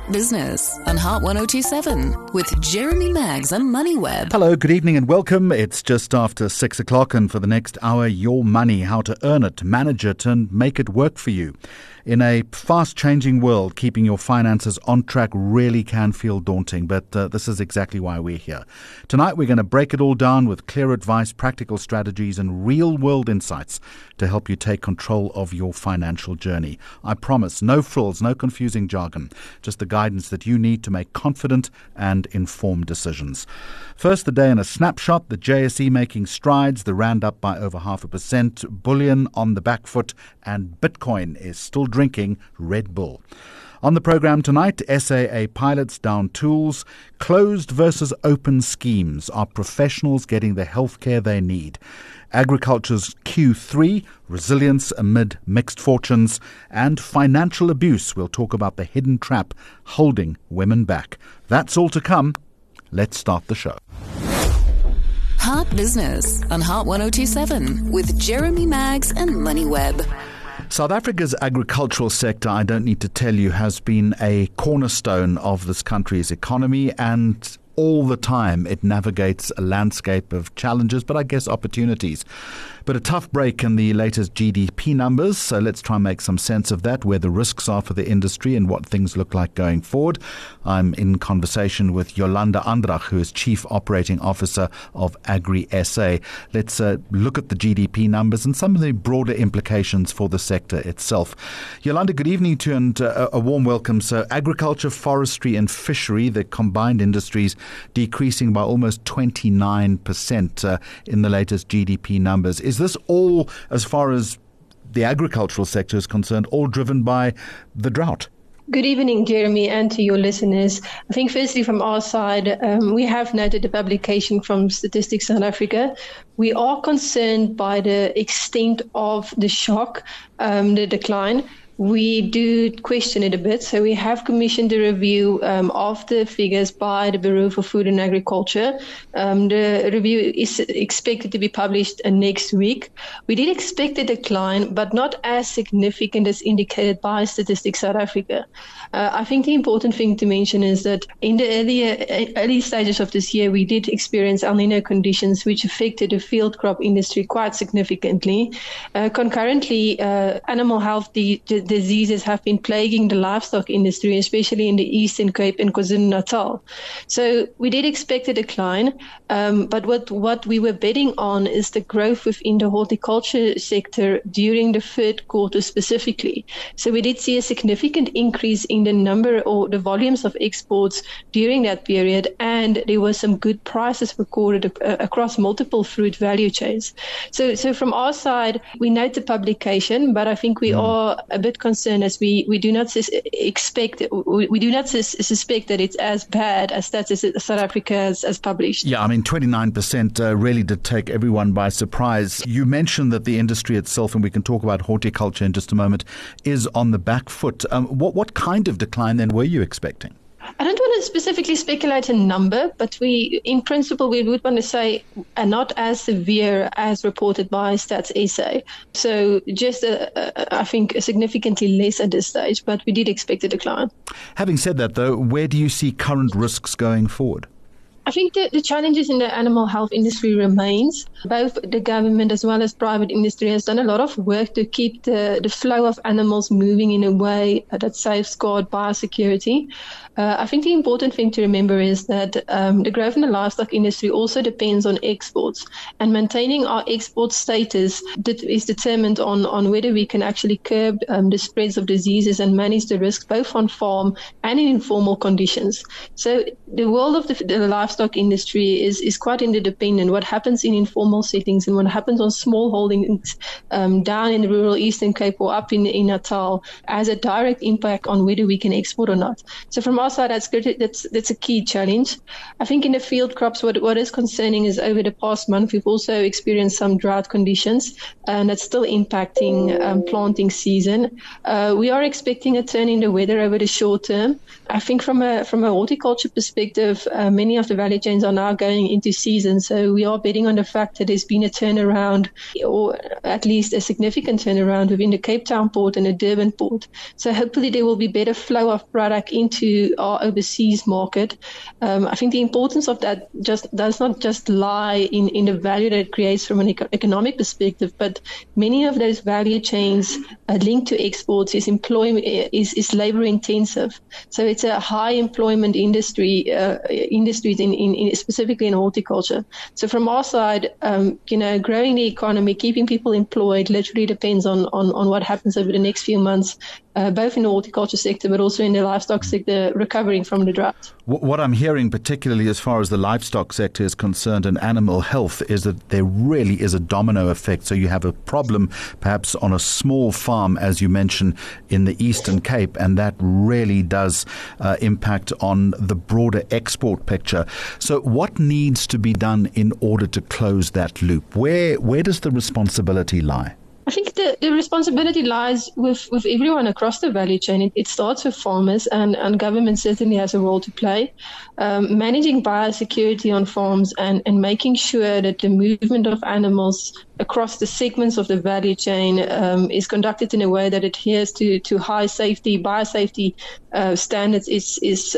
Heart Business on Heart 1027 with Jeremy Maggs and MoneyWeb. Hello, good evening and welcome. It's just after 6 o'clock and for the next hour, your money, how to earn it, manage it and make it work for you. In a fast-changing world, keeping your finances on track really can feel daunting, but this is exactly why we're here. Tonight, we're going to break it all down with clear advice, practical strategies, and real-world insights to help you take control of your financial journey. I promise, no frills, no confusing jargon, just the guidance that you need to make confident and informed decisions. First, the day in a snapshot, the JSE making strides, the Rand up by over 0.5%, bullion on the back foot, and Bitcoin is still drinking Red Bull. On the program tonight, SAA pilots down tools, closed versus open schemes. Are professionals getting the healthcare they need? Agriculture's Q3, resilience amid mixed fortunes, and financial abuse. We'll talk about the hidden trap holding women back. That's all to come. Let's start the show. Heart Business on Heart 1027 with Jeremy Maggs and MoneyWeb. South Africa's agricultural sector, I don't need to tell you, has been a cornerstone of this country's economy, and all the time it navigates a landscape of challenges, but I guess opportunities. But a tough break in the latest GDP numbers, so let's try and make some sense of that, where the risks are for the industry and what things look like going forward. I'm in conversation with Yolanda Andrach, who is Chief Operating Officer of Agri SA. Let's look at the GDP numbers and some of the broader implications for the sector itself. Yolanda, good evening to you and a warm welcome. So agriculture, forestry and fishery, the combined industries, decreasing by almost 29% in the latest GDP numbers. Is this all, as far as the agricultural sector is concerned, all driven by the drought? Good evening, Jeremy, and to your listeners. I think firstly from our side, we have noted the publication from Statistics South Africa. We are concerned by the extent of the shock, the decline. We do question it a bit, so we have commissioned a review of the figures by the Bureau for Food and Agriculture. The review is expected to be published next week. We did expect a decline, but not as significant as indicated by Statistics South Africa. I think the important thing to mention is that in the early stages of this year, we did experience El Niño conditions which affected the field crop industry quite significantly. Concurrently, animal health diseases have been plaguing the livestock industry, especially in the Eastern Cape and KwaZulu-Natal. So we did expect a decline, but what we were betting on is the growth within the horticulture sector during the third quarter specifically. So we did see a significant increase in the number or the volumes of exports during that period, and there were some good prices recorded across multiple fruit value chains. So from our side, we note the publication, but I think we are a bit concerned as we do not suspect that it's as bad as Stats South Africa has published. Yeah, I mean, 29% really did take everyone by surprise. You mentioned that the industry itself, and we can talk about horticulture in just a moment, is on the back foot. What kind of decline then were you expecting? I don't want to specifically speculate a number, but in principle, we would want to say not as severe as reported by Stats SA. So just, I think, significantly less at this stage, but we did expect a decline. Having said that, though, where do you see current risks going forward? I think the challenges in the animal health industry remains. Both the government as well as private industry has done a lot of work to keep the flow of animals moving in a way that safeguards biosecurity. I think the important thing to remember is that the growth in the livestock industry also depends on exports, and maintaining our export status that is determined on whether we can actually curb the spreads of diseases and manage the risks both on farm and in informal conditions. So the world of the livestock industry is quite interdependent. What happens in informal settings and what happens on small holdings down in the rural Eastern Cape or up in Natal has a direct impact on whether we can export or not. So from our side, that's a key challenge. I think in the field crops, what is concerning is over the past month, we've also experienced some drought conditions, and that's still impacting planting season. We are expecting a turn in the weather over the short term, I think from a horticulture perspective, many of the value chains are now going into season. So we are betting on the fact that there's been a turnaround, or at least a significant turnaround within the Cape Town port and the Durban port. So hopefully there will be better flow of product into our overseas market. I think the importance of that does not just lie in the value that it creates from an economic perspective, but many of those value chains linked to exports is labor intensive. So it's a high employment industries in specifically in horticulture. So from our side, growing the economy, keeping people employed literally depends on what happens over the next few months, both in the horticulture sector, but also in the livestock sector, recovering from the drought. What I'm hearing, particularly as far as the livestock sector is concerned and animal health, is that there really is a domino effect. So you have a problem perhaps on a small farm, as you mentioned, in the Eastern Cape, and that really does impact on the broader export picture. So what needs to be done in order to close that loop? Where does the responsibility lie? I think the responsibility lies with everyone across the value chain. It starts with farmers, and government certainly has a role to play. Managing biosecurity on farms and making sure that the movement of animals across the segments of the value chain is conducted in a way that adheres to high safety, biosafety standards is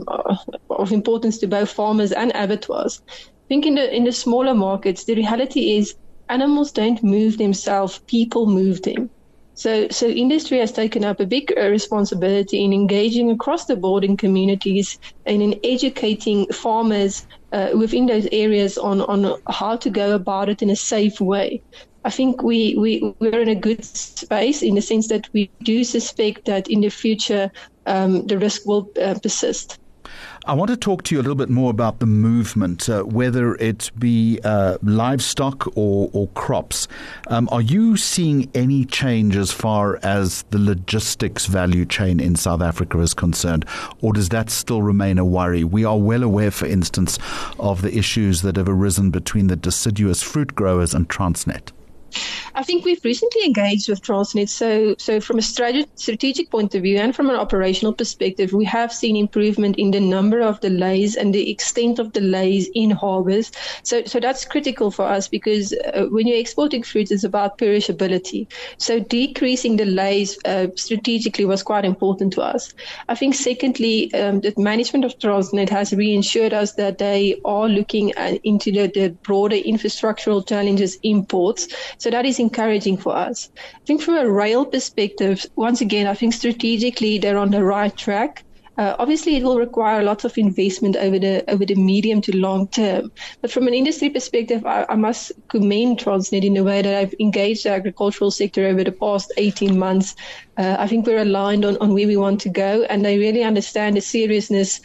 of importance to both farmers and abattoirs. I think in the smaller markets, the reality is animals don't move themselves, people move them. So industry has taken up a big responsibility in engaging across the board in communities and in educating farmers within those areas on how to go about it in a safe way. I think we're in a good space in the sense that we do suspect that in the future the risk will persist. I want to talk to you a little bit more about the movement, whether it be livestock or crops. Are you seeing any change as far as the logistics value chain in South Africa is concerned, or does that still remain a worry? We are well aware, for instance, of the issues that have arisen between the deciduous fruit growers and Transnet. I think we've recently engaged with Transnet. So from a strategic point of view and from an operational perspective, we have seen improvement in the number of delays and the extent of delays in harbours. So that's critical for us because when you're exporting fruit, it's about perishability. So decreasing delays strategically was quite important to us. I think secondly, the management of Transnet has reassured us that they are looking into the broader infrastructural challenges in ports. So that is encouraging for us. I think from a rail perspective, once again, I think strategically they're on the right track. Obviously, it will require lots of investment over the medium to long term. But from an industry perspective, I must commend Transnet in the way that I've engaged the agricultural sector over the past 18 months. I think we're aligned on where we want to go, and they really understand the seriousness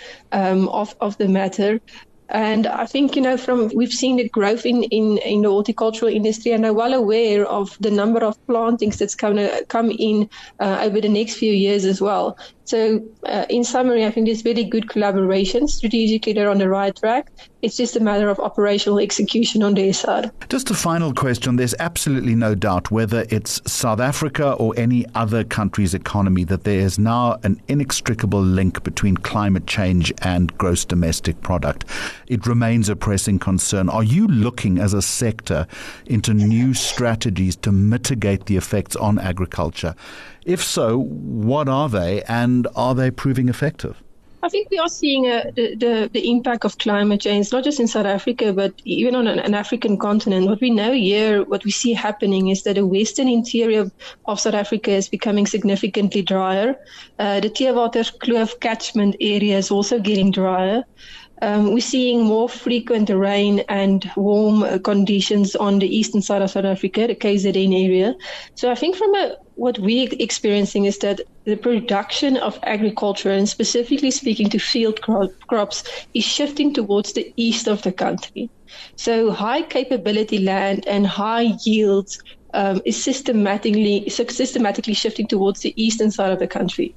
of the matter. And I think, we've seen the growth in the horticultural industry, and are well aware of the number of plantings that's going to come in over the next few years as well. So in summary, I think there's very good collaboration. Strategically, they're on the right track. It's just a matter of operational execution on their side. Just a final question. There's absolutely no doubt, whether it's South Africa or any other country's economy, that there is now an inextricable link between climate change and gross domestic product. It remains a pressing concern. Are you looking as a sector into new strategies to mitigate the effects on agriculture? If so, what are they, and are they proving effective? I think we are seeing the impact of climate change, not just in South Africa, but even on an African continent. What we know here, what we see happening is that the western interior of South Africa is becoming significantly drier. The Theewater Kloof catchment area is also getting drier. We're seeing more frequent rain and warm conditions on the eastern side of South Africa, the KZN area. So I think what we're experiencing is that the production of agriculture, and specifically speaking to field crops, is shifting towards the east of the country. So high capability land and high yields is systematically shifting towards the eastern side of the country.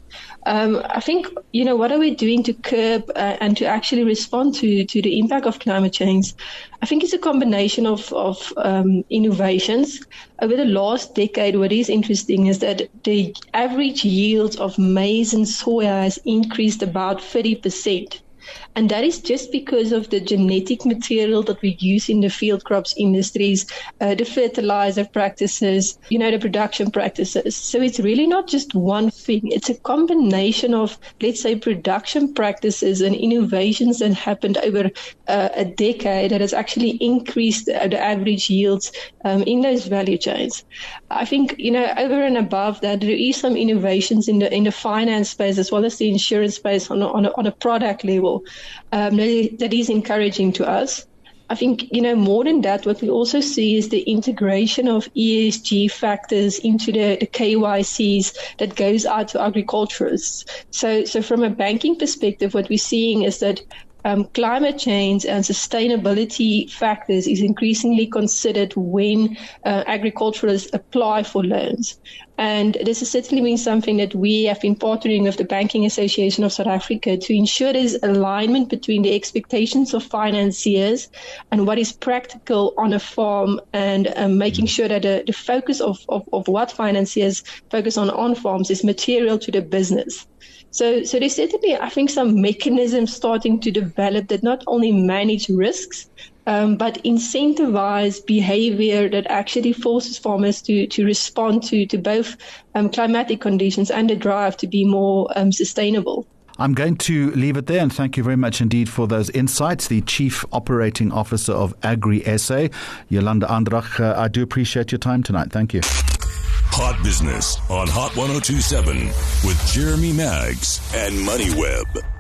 I think, what are we doing to curb and to actually respond to the impact of climate change? I think it's a combination of innovations. Over the last decade, what is interesting is that the average yield of maize and soya has increased about 30%. And that is just because of the genetic material that we use in the field crops industries, the fertilizer practices, the production practices. So it's really not just one thing. It's a combination of, let's say, production practices and innovations that happened over a decade that has actually increased the average yields in those value chains. I think, over and above that, there is some innovations in the finance space as well as the insurance space on a product level. That is encouraging to us. I think, more than that, what we also see is the integration of ESG factors into the KYCs that goes out to agriculturists. So from a banking perspective, what we're seeing is that climate change and sustainability factors is increasingly considered when agriculturalists apply for loans. And this has certainly been something that we have been partnering with the Banking Association of South Africa to ensure there's alignment between the expectations of financiers and what is practical on a farm, and making sure that the focus of what financiers focus on farms is material to the business. So there's certainly, I think, some mechanisms starting to develop that not only manage risks, but incentivize behavior that actually forces farmers to respond to both climatic conditions and the drive to be more sustainable. I'm going to leave it there, and thank you very much indeed for those insights. The Chief Operating Officer of Agri SA, Yolanda Andrach. I do appreciate your time tonight. Thank you. Hot Business on Hot 102.7 with Jeremy Maggs and MoneyWeb.